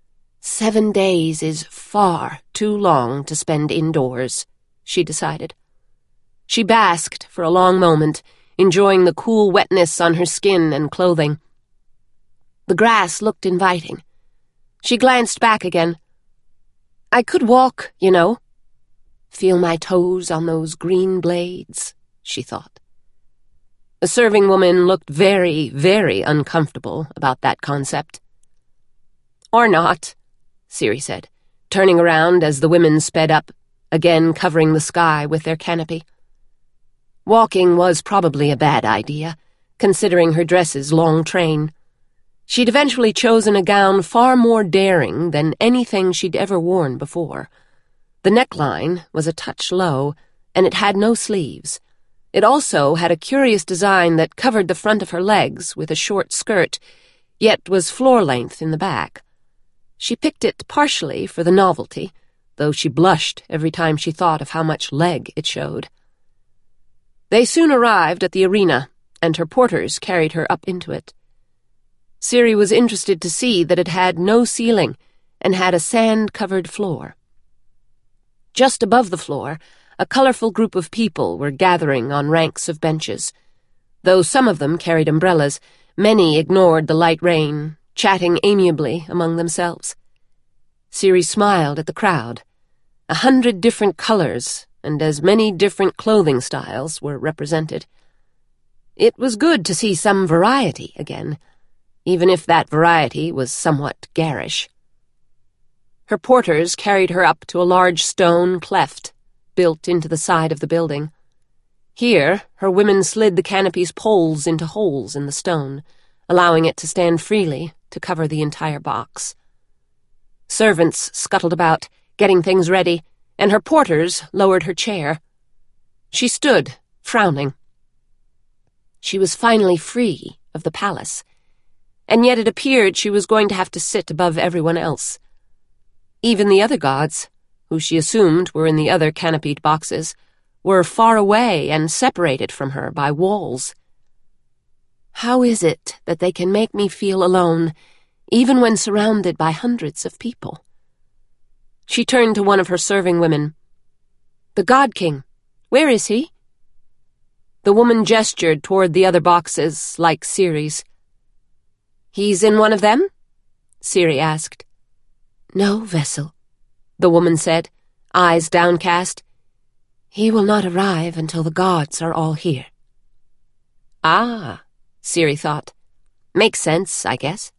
7 days is far too long to spend indoors, she decided. She basked for a long moment, enjoying the cool wetness on her skin and clothing. The grass looked inviting. She glanced back again. "I could walk, you know. Feel my toes on those green blades," she thought. The serving woman looked very, very uncomfortable about that concept. "Or not," Ciri said, turning around as the women sped up, again covering the sky with their canopy. Walking was probably a bad idea, considering her dress's long train. She'd eventually chosen a gown far more daring than anything she'd ever worn before. The neckline was a touch low, and it had no sleeves. It also had a curious design that covered the front of her legs with a short skirt, yet was floor-length in the back. She picked it partially for the novelty, though she blushed every time she thought of how much leg it showed. They soon arrived at the arena, and her porters carried her up into it. Ciri was interested to see that it had no ceiling and had a sand-covered floor. Just above the floor, a colorful group of people were gathering on ranks of benches. Though some of them carried umbrellas, many ignored the light rain, chatting amiably among themselves. Ciri smiled at the crowd. 100 different colors and as many different clothing styles were represented. It was good to see some variety again, even if that variety was somewhat garish. Her porters carried her up to a large stone cleft built into the side of the building. Here, her women slid the canopy's poles into holes in the stone, allowing it to stand freely to cover the entire box. Servants scuttled about, getting things ready, and her porters lowered her chair. She stood, frowning. She was finally free of the palace, and yet it appeared she was going to have to sit above everyone else. Even the other gods, who she assumed were in the other canopied boxes, were far away and separated from her by walls. How is it that they can make me feel alone, even when surrounded by hundreds of people? She turned to one of her serving women. "The God King, where is he?" The woman gestured toward the other boxes, like Ciri's. "He's in one of them?" Ciri asked. "No, Vessel," the woman said, eyes downcast. "He will not arrive until the gods are all here." "Ah," Ciri thought. "Makes sense, I guess."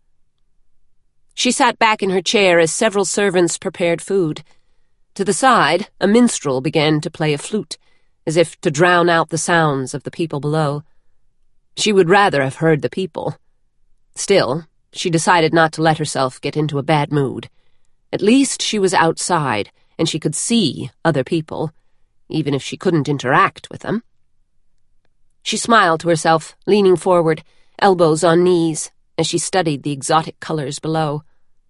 She sat back in her chair as several servants prepared food. To the side, a minstrel began to play a flute, as if to drown out the sounds of the people below. She would rather have heard the people. Still, she decided not to let herself get into a bad mood. At least she was outside, and she could see other people, even if she couldn't interact with them. She smiled to herself, leaning forward, elbows on knees, as she studied the exotic colors below.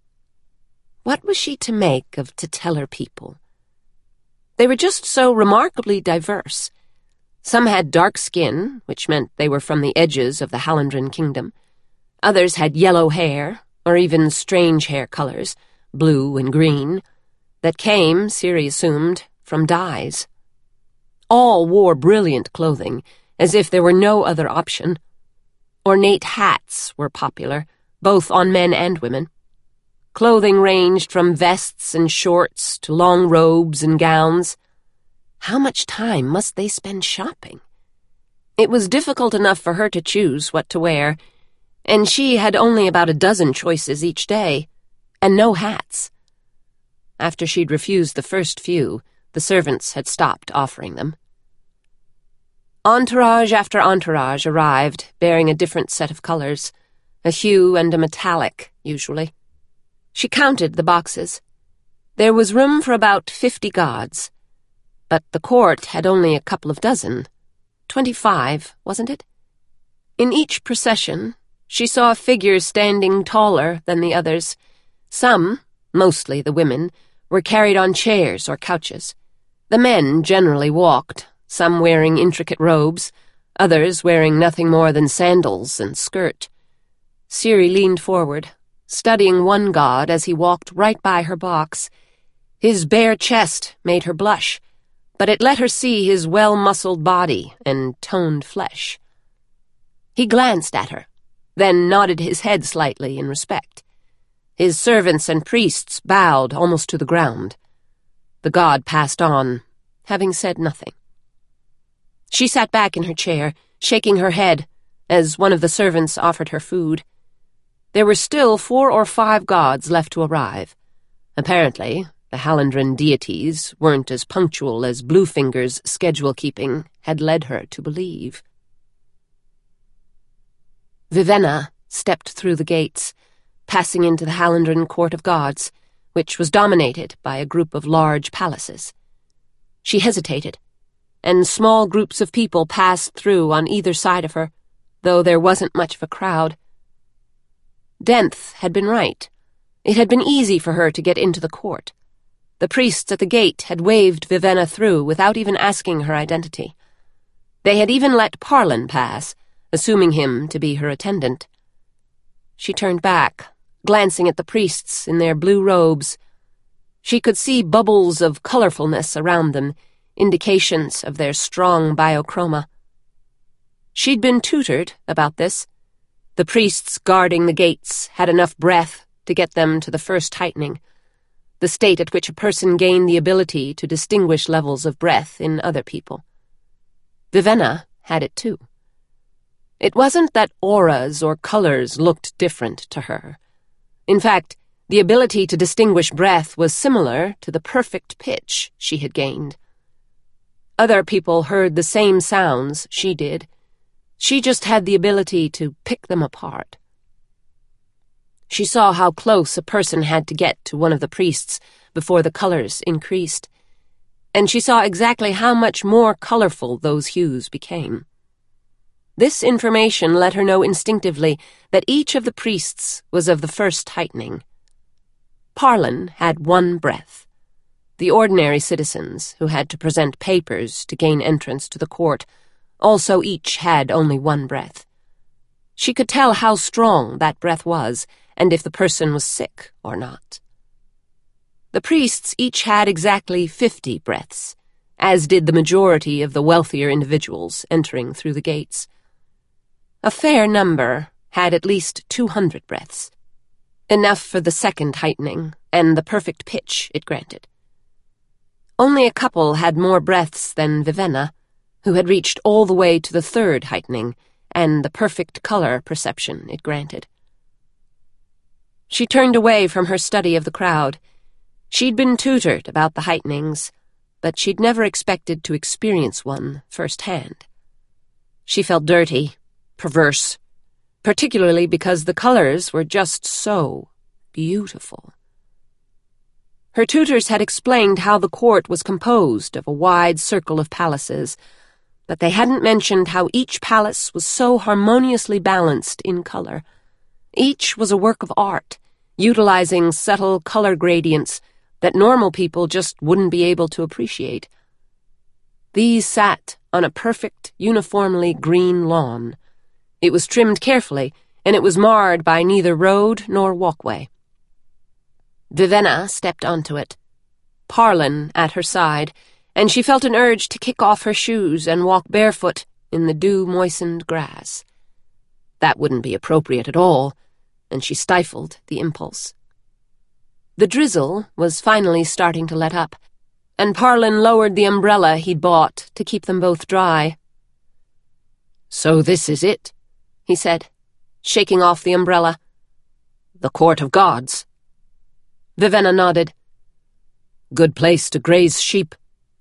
What was she to make of Tutelar people? They were just so remarkably diverse. Some had dark skin, which meant they were from the edges of the Hallandren kingdom. Others had yellow hair, or even strange hair colors, blue and green, that came, Ciri assumed, from dyes. All wore brilliant clothing, as if there were no other option. Ornate hats were popular, both on men and women. Clothing ranged from vests and shorts to long robes and gowns. How much time must they spend shopping? It was difficult enough for her to choose what to wear, and she had only about a dozen choices each day, and no hats. After she'd refused the first few, the servants had stopped offering them. Entourage after entourage arrived, bearing a different set of colors, a hue and a metallic, usually. She counted the boxes. There was room for about 50 gods, but the court had only a couple of dozen, 25, wasn't it? In each procession, she saw figures standing taller than the others. Some, mostly the women, were carried on chairs or couches. The men generally walked, some wearing intricate robes, others wearing nothing more than sandals and skirt. Ciri leaned forward, studying one god as he walked right by her box. His bare chest made her blush, but it let her see his well-muscled body and toned flesh. He glanced at her, then nodded his head slightly in respect. His servants and priests bowed almost to the ground. The god passed on, having said nothing. She sat back in her chair, shaking her head, as one of the servants offered her food. There were still 4 or 5 gods left to arrive. Apparently, the Hallandren deities weren't as punctual as Bluefinger's schedule-keeping had led her to believe. Vivenna stepped through the gates, passing into the Hallandren Court of Gods, which was dominated by a group of large palaces. She hesitated, and small groups of people passed through on either side of her, though there wasn't much of a crowd. Denth had been right. It had been easy for her to get into the court. The priests at the gate had waved Vivenna through without even asking her identity. They had even let Parlin pass, assuming him to be her attendant. She turned back, glancing at the priests in their blue robes. She could see bubbles of colorfulness around them, indications of their strong biochroma. She'd been tutored about this. The priests guarding the gates had enough breath to get them to the first heightening, the state at which a person gained the ability to distinguish levels of breath in other people. Vivenna had it too. It wasn't that auras or colors looked different to her. In fact, the ability to distinguish breath was similar to the perfect pitch she had gained. Other people heard the same sounds she did. She just had the ability to pick them apart. She saw how close a person had to get to one of the priests before the colors increased, and she saw exactly how much more colorful those hues became. This information let her know instinctively that each of the priests was of the first heightening. Parlin had 1 breath. The ordinary citizens, who had to present papers to gain entrance to the court, also each had only 1 breath. She could tell how strong that breath was, and if the person was sick or not. The priests each had exactly 50 breaths, as did the majority of the wealthier individuals entering through the gates. A fair number had at least 200 breaths, enough for the second heightening and the perfect pitch it granted. Only a couple had more breaths than Vivenna, who had reached all the way to the third heightening and the perfect color perception it granted. She turned away from her study of the crowd. She'd been tutored about the heightenings, but she'd never expected to experience one firsthand. She felt dirty, perverse, particularly because the colors were just so beautiful. Her tutors had explained how the court was composed of a wide circle of palaces, but they hadn't mentioned how each palace was so harmoniously balanced in color. Each was a work of art, utilizing subtle color gradients that normal people just wouldn't be able to appreciate. These sat on a perfect, uniformly green lawn. It was trimmed carefully, and it was marred by neither road nor walkway. Vivenna stepped onto it, Parlin at her side, and she felt an urge to kick off her shoes and walk barefoot in the dew-moistened grass. That wouldn't be appropriate at all, and she stifled the impulse. The drizzle was finally starting to let up, and Parlin lowered the umbrella he'd bought to keep them both dry. "So this is it," he said, shaking off the umbrella. "The Court of Gods." Vivenna nodded. "Good place to graze sheep."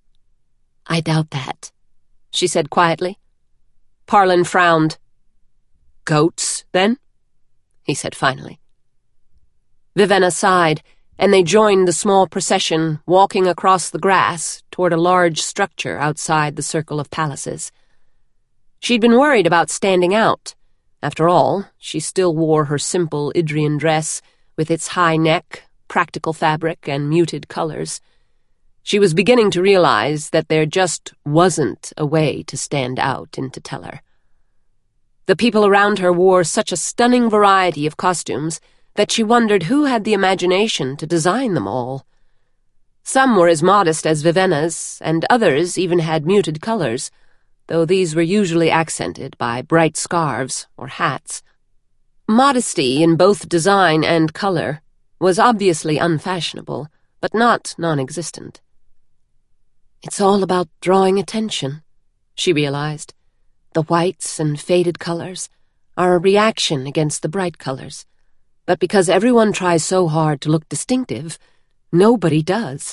"I doubt that," she said quietly. Parlin frowned. "Goats, then?" he said finally. Vivenna sighed, and they joined the small procession walking across the grass toward a large structure outside the circle of palaces. She'd been worried about standing out. After all, she still wore her simple Idrian dress with its high neck, practical fabric, and muted colors. She was beginning to realize that there just wasn't a way to stand out in Teteller. The people around her wore such a stunning variety of costumes that she wondered who had the imagination to design them all. Some were as modest as Vivenna's, and others even had muted colors, though these were usually accented by bright scarves or hats. Modesty in both design and color was obviously unfashionable, but not non-existent. It's all about drawing attention, she realized. The whites and faded colors are a reaction against the bright colors, but because everyone tries so hard to look distinctive, nobody does.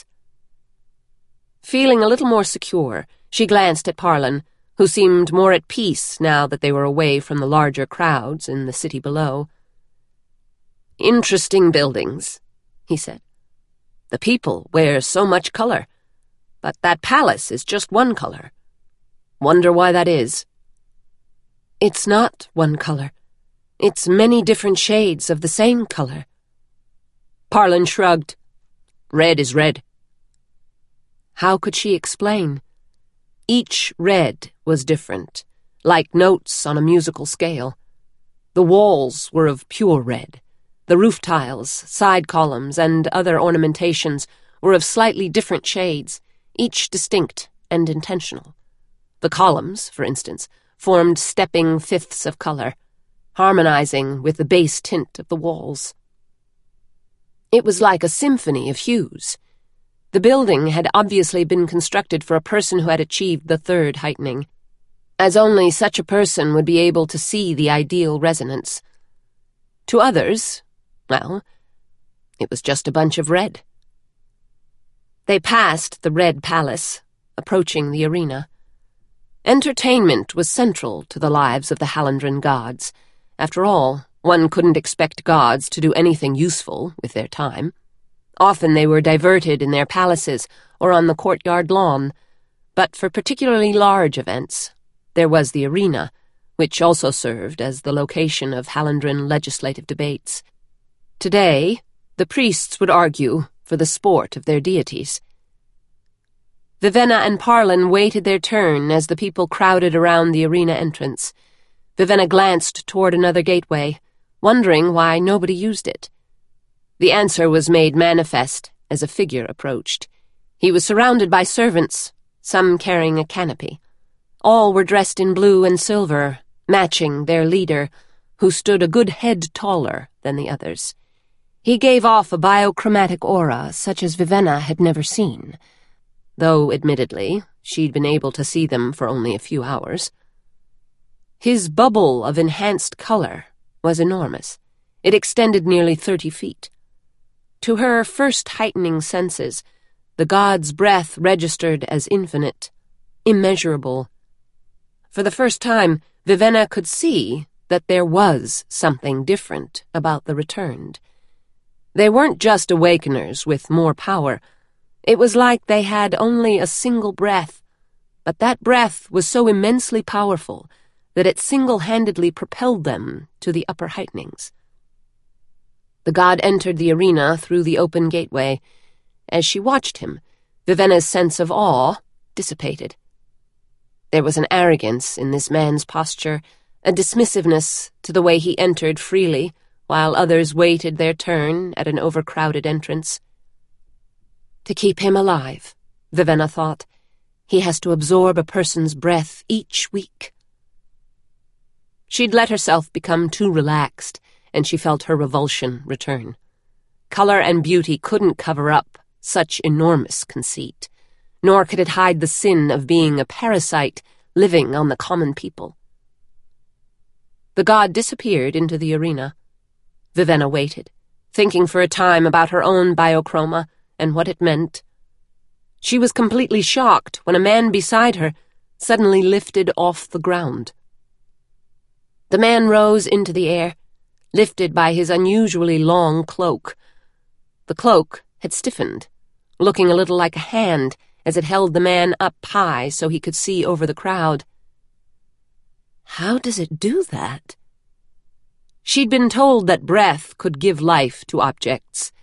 Feeling a little more secure, she glanced at Parlin, who seemed more at peace now that they were away from the larger crowds in the city below. "Interesting buildings," he said. "The people wear so much color, but that palace is just one color. Wonder why that is." "It's not one color. It's many different shades of the same color." Parlin shrugged. "Red is red." How could she explain? Each red was different, like notes on a musical scale. The walls were of pure red. The roof tiles, side columns, and other ornamentations were of slightly different shades, each distinct and intentional. The columns, for instance, formed stepping fifths of color, harmonizing with the base tint of the walls. It was like a symphony of hues. The building had obviously been constructed for a person who had achieved the third heightening, as only such a person would be able to see the ideal resonance. To others, well, it was just a bunch of red. They passed the Red Palace, approaching the arena. Entertainment was central to the lives of the Hallandren gods. After all, one couldn't expect gods to do anything useful with their time. Often they were diverted in their palaces or on the courtyard lawn, but for particularly large events, there was the arena, which also served as the location of Hallandren legislative debates. Today, the priests would argue for the sport of their deities. Vivenna and Parlin waited their turn as the people crowded around the arena entrance. Vivenna glanced toward another gateway, wondering why nobody used it. The answer was made manifest as a figure approached. He was surrounded by servants, some carrying a canopy. All were dressed in blue and silver, matching their leader, who stood a good head taller than the others. He gave off a biochromatic aura such as Vivenna had never seen, though, admittedly, she'd been able to see them for only a few hours. His bubble of enhanced color was enormous. It extended nearly 30 feet. To her first heightening senses, the god's breath registered as infinite, immeasurable. For the first time, Vivenna could see that there was something different about the returned. They weren't just awakeners with more power. It was like they had only a single breath, but that breath was so immensely powerful that it single-handedly propelled them to the upper heightenings. The god entered the arena through the open gateway. As she watched him, Vivenna's sense of awe dissipated. There was an arrogance in this man's posture, a dismissiveness to the way he entered freely, while others waited their turn at an overcrowded entrance. To keep him alive, Vivenna thought, he has to absorb a person's breath each week. She'd let herself become too relaxed, and she felt her revulsion return. Color and beauty couldn't cover up such enormous conceit, nor could it hide the sin of being a parasite living on the common people. The god disappeared into the arena. Vivenna waited, thinking for a time about her own biochroma and what it meant. She was completely shocked when a man beside her suddenly lifted off the ground. The man rose into the air, lifted by his unusually long cloak. The cloak had stiffened, looking a little like a hand as it held the man up high so he could see over the crowd. How does it do that? She'd been told that breath could give life to objects,